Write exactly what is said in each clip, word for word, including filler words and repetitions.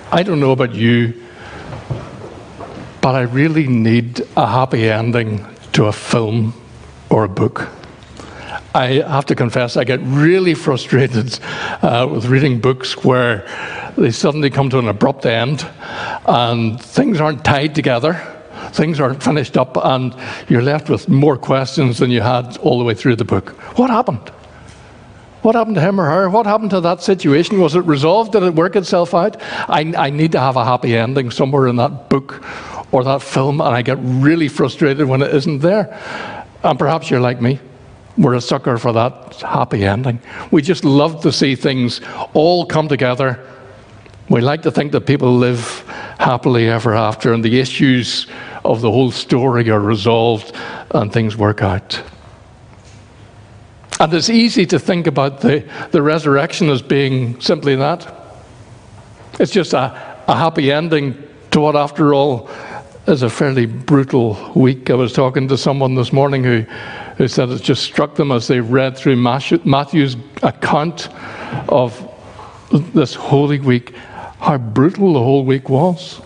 I don't know about you, but I really need a happy ending to a film or a book. I have to confess, I get really frustrated uh, with reading books where they suddenly come to an abrupt end and things aren't tied together, things aren't finished up, and you're left with more questions than you had all the way through the book. What happened? What happened to him or her? What happened to that situation? Was it resolved? Did it work itself out? I, I need to have a happy ending somewhere in that book or that film, and I get really frustrated when it isn't there. And perhaps you're like me. We're a sucker for that happy ending. We just love to see things all come together. We like to think that people live happily ever after, and the issues of the whole story are resolved and things work out. And it's easy to think about the, the resurrection as being simply that. It's just a, a happy ending to what, after all, is a fairly brutal week. I was talking to someone this morning who, who said it just struck them as they read through Matthew's account of this Holy Week, how brutal the whole week was.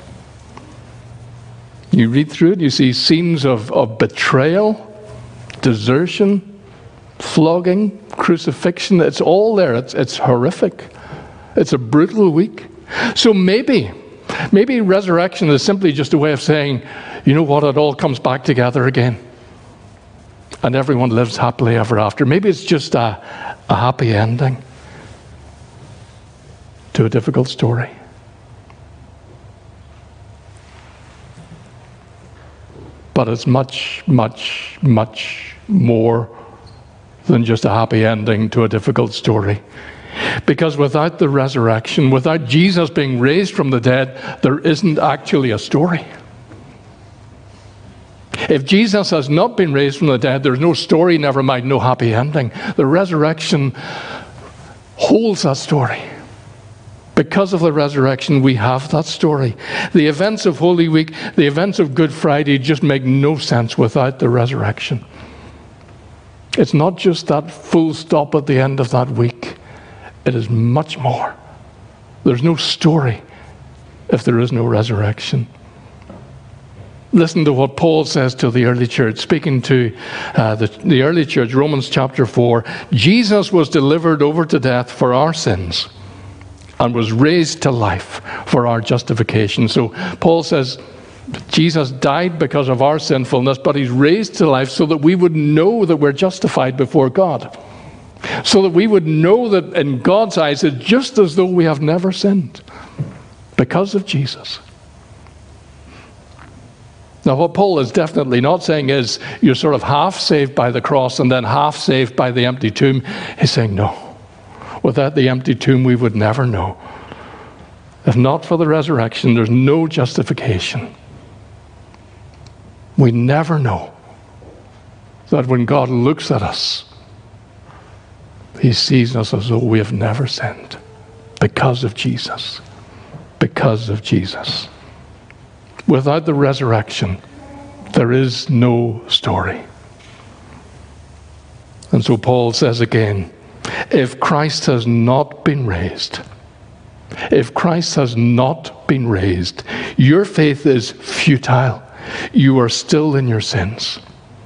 You read through it, you see scenes of, of betrayal, desertion, flogging, crucifixion. It's all there. It's, it's horrific. It's a brutal week. So maybe, maybe resurrection is simply just a way of saying, you know what, it all comes back together again. And everyone lives happily ever after. Maybe it's just a, a happy ending to a difficult story. But it's much, much, much more than just a happy ending to a difficult story. Because without the resurrection, without Jesus being raised from the dead, there isn't actually a story. If Jesus has not been raised from the dead, there's no story, never mind no happy ending. The resurrection holds that story. Because of the resurrection, we have that story. The events of Holy Week, the events of Good Friday just make no sense without the resurrection. It's not just that full stop at the end of that week. It is much more. There's no story if there is no resurrection. Listen to what Paul says to the early church, speaking to uh, the, the early church, Romans chapter four. Jesus was delivered over to death for our sins and was raised to life for our justification. So Paul says, Jesus died because of our sinfulness, but he's raised to life so that we would know that we're justified before God. So that we would know that in God's eyes it's just as though we have never sinned because of Jesus. Now, what Paul is definitely not saying is you're sort of half saved by the cross and then half saved by the empty tomb. He's saying, no. Without the empty tomb, we would never know. If not for the resurrection, there's no justification. We never know that when God looks at us, he sees us as though we have never sinned because of Jesus. Because of Jesus. Without the resurrection, there is no story. And so Paul says again, if Christ has not been raised, if Christ has not been raised, your faith is futile. You are still in your sins.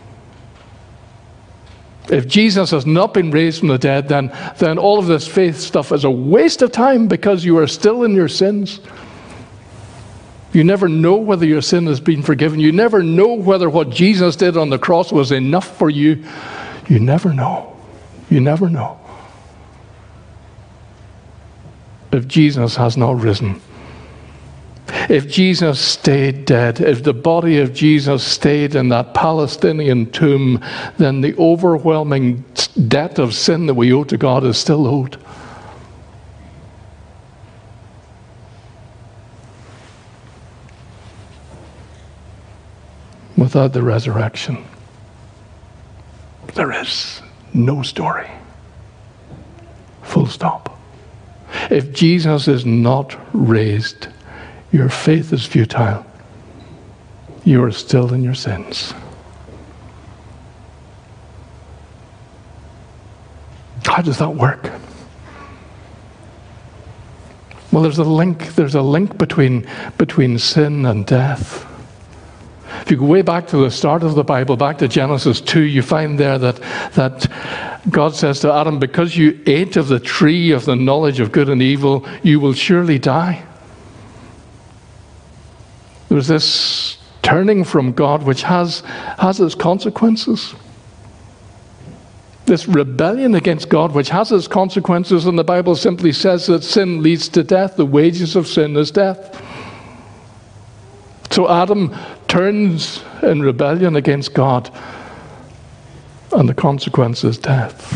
If Jesus has not been raised from the dead, then, then all of this faith stuff is a waste of time because you are still in your sins. You never know whether your sin has been forgiven. You never know whether what Jesus did on the cross was enough for you. You never know. You never know. If Jesus has not risen, if Jesus stayed dead, if the body of Jesus stayed in that Palestinian tomb, then the overwhelming debt of sin that we owe to God is still owed. Without the resurrection, there is no story. Full stop. If Jesus is not raised, your faith is futile. You are still in your sins. How does that work? Well, there's a link. There's a link between, between sin and death. If you go way back to the start of the Bible, back to Genesis two, you find there that, that God says to Adam, because you ate of the tree of the knowledge of good and evil, you will surely die. There's this turning from God which has, has its consequences. This rebellion against God which has its consequences, and the Bible simply says that sin leads to death. The wages of sin is death. So Adam turns in rebellion against God, and the consequence is death.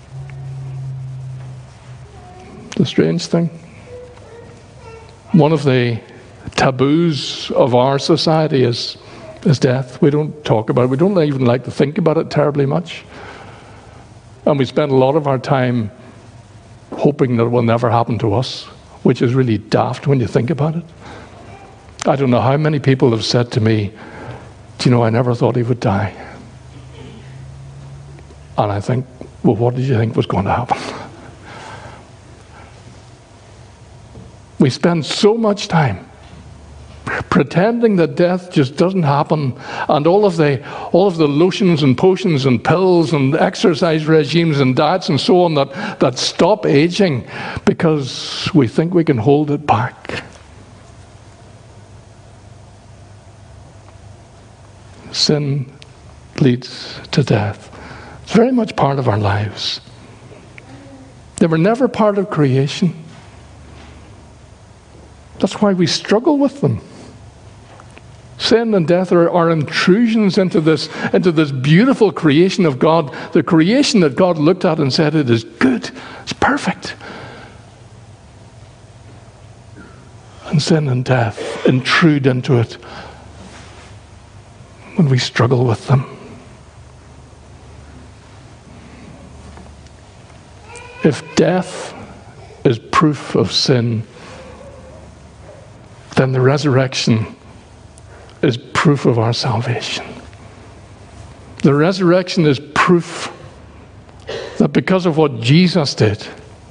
The strange thing, one of the taboos of our society is, is death. We don't talk about it. We don't even like to think about it terribly much. And we spend a lot of our time hoping that it will never happen to us, which is really daft when you think about it. I don't know how many people have said to me, do you know, I never thought he would die. And I think, well, what did you think was going to happen? We spend so much time pretending that death just doesn't happen, and all of the all of the lotions and potions and pills and exercise regimes and diets and so on that, that stop aging because we think we can hold it back. Sin leads to death. It's very much part of our lives. They were never part of creation. That's why we struggle with them. Sin and death are, are intrusions into this, into this beautiful creation of God, the creation that God looked at and said, it is good, it's perfect. And sin and death intrude into it when we struggle with them. If death is proof of sin, then the resurrection is proof of our salvation. The resurrection is proof that because of what Jesus did,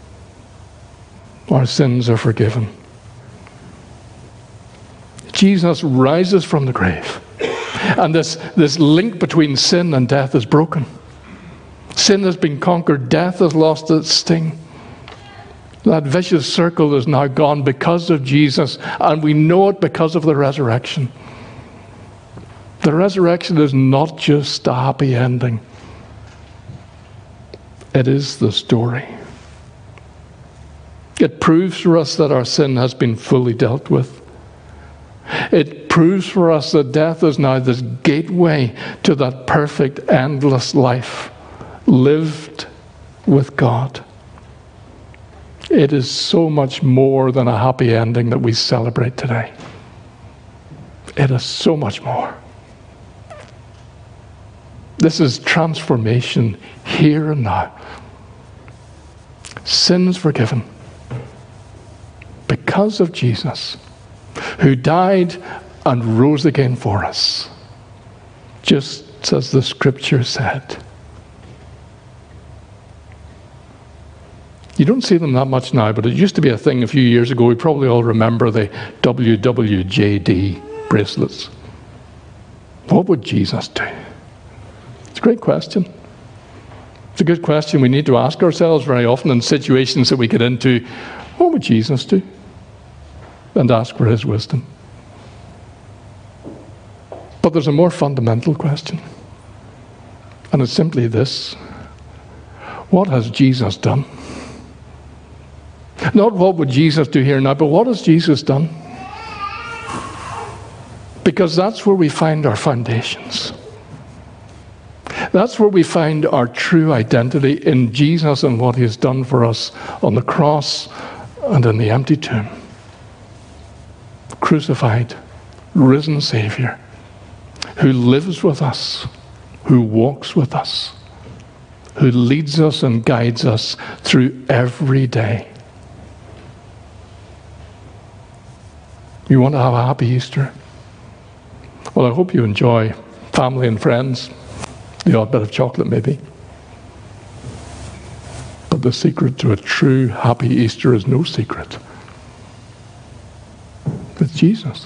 our sins are forgiven. Jesus rises from the grave, and this, this link between sin and death is broken. Sin has been conquered, death has lost its sting. That vicious circle is now gone because of Jesus, and we know it because of the resurrection. The resurrection is not just a happy ending. It is the story. It proves for us that our sin has been fully dealt with. It proves for us that death is now this gateway to that perfect, endless life lived with God. It is so much more than a happy ending that we celebrate today. It is so much more. This is transformation here and now. Sins forgiven because of Jesus, who died and rose again for us, just as the scripture said. You don't see them that much now, but it used to be a thing a few years ago. We probably all remember the W W J D bracelets. What would Jesus do? It's a great question. It's a good question we need to ask ourselves very often in situations that we get into. What would Jesus do? And ask for his wisdom. But there's a more fundamental question. And it's simply this. What has Jesus done? Not what would Jesus do here now, but what has Jesus done? Because that's where we find our foundations. That's where we find our true identity in Jesus and what he has done for us on the cross and in the empty tomb. Crucified, risen Savior, who lives with us, who walks with us, who leads us and guides us through every day. You want to have a happy Easter? Well, I hope you enjoy family and friends, the odd bit of chocolate maybe. But the secret to a true happy Easter is no secret. with Jesus.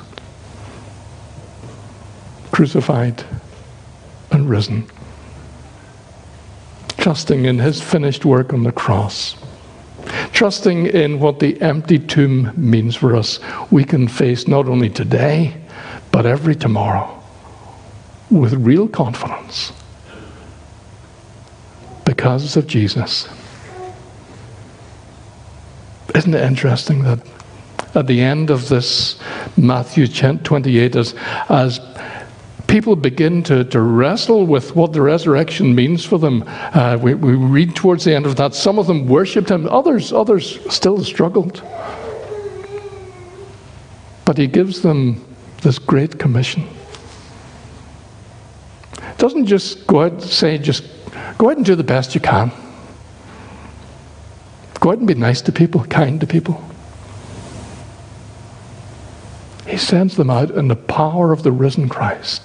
Crucified and risen. Trusting in his finished work on the cross. Trusting in what the empty tomb means for us, we can face not only today, but every tomorrow with real confidence because of Jesus. Isn't it interesting that at the end of this Matthew twenty-eight, as, as people begin to, to wrestle with what the resurrection means for them, uh, we, we read towards the end of that, some of them worshipped him, others, others still struggled. But he gives them this great commission. Doesn't just go out and say, just go out and do the best you can. Go out and be nice to people, kind to people. He sends them out in the power of the risen Christ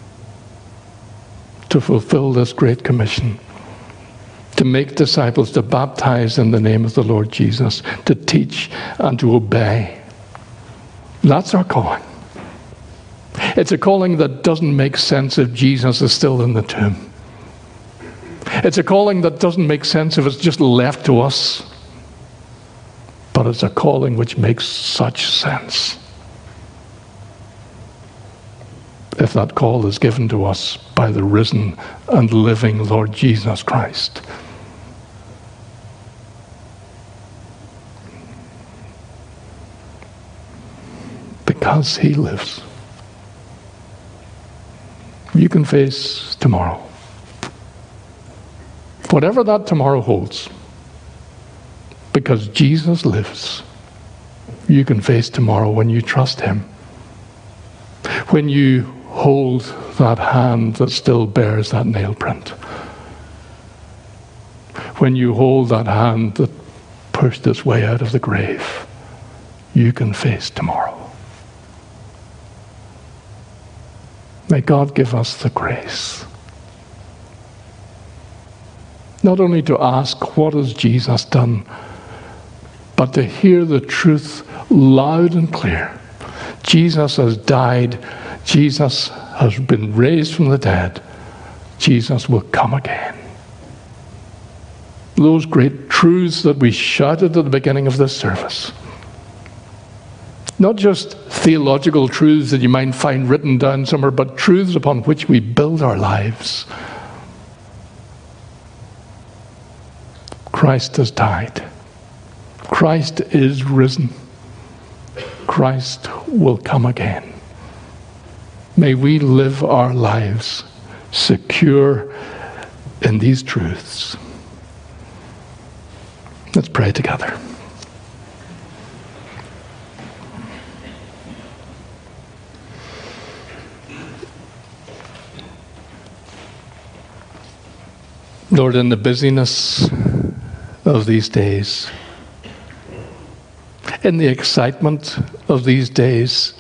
to fulfill this great commission, to make disciples, to baptize in the name of the Lord Jesus, to teach and to obey. That's our calling. It's a calling that doesn't make sense if Jesus is still in the tomb. It's a calling that doesn't make sense if it's just left to us. But it's a calling which makes such sense if that call is given to us by the risen and living Lord Jesus Christ. Because he lives, you can face tomorrow. Whatever that tomorrow holds, because Jesus lives, you can face tomorrow when you trust him. When you hold that hand that still bears that nail print. When you hold that hand that pushed its way out of the grave, you can face tomorrow. May God give us the grace not only to ask, what has Jesus done, but to hear the truth loud and clear. Jesus has died. Jesus has been raised from the dead. Jesus will come again. Those great truths that we shouted at the beginning of this service. Not just theological truths that you might find written down somewhere, but truths upon which we build our lives. Christ has died. Christ is risen. Christ will come again. May we live our lives secure in these truths. Let's pray together. Lord, in the busyness of these days, in the excitement of these days,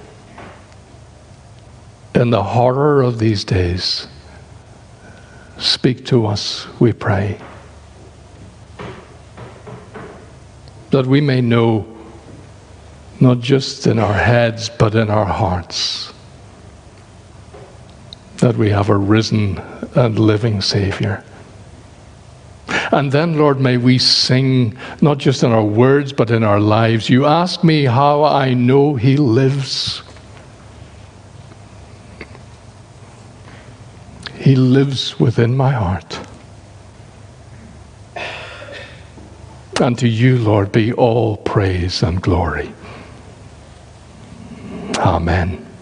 in the horror of these days, speak to us, we pray, that we may know, not just in our heads, but in our hearts, that we have a risen and living Savior. And then, Lord, may we sing, not just in our words, but in our lives. You ask me how I know he lives. He lives within my heart. And to you, Lord, be all praise and glory. Amen.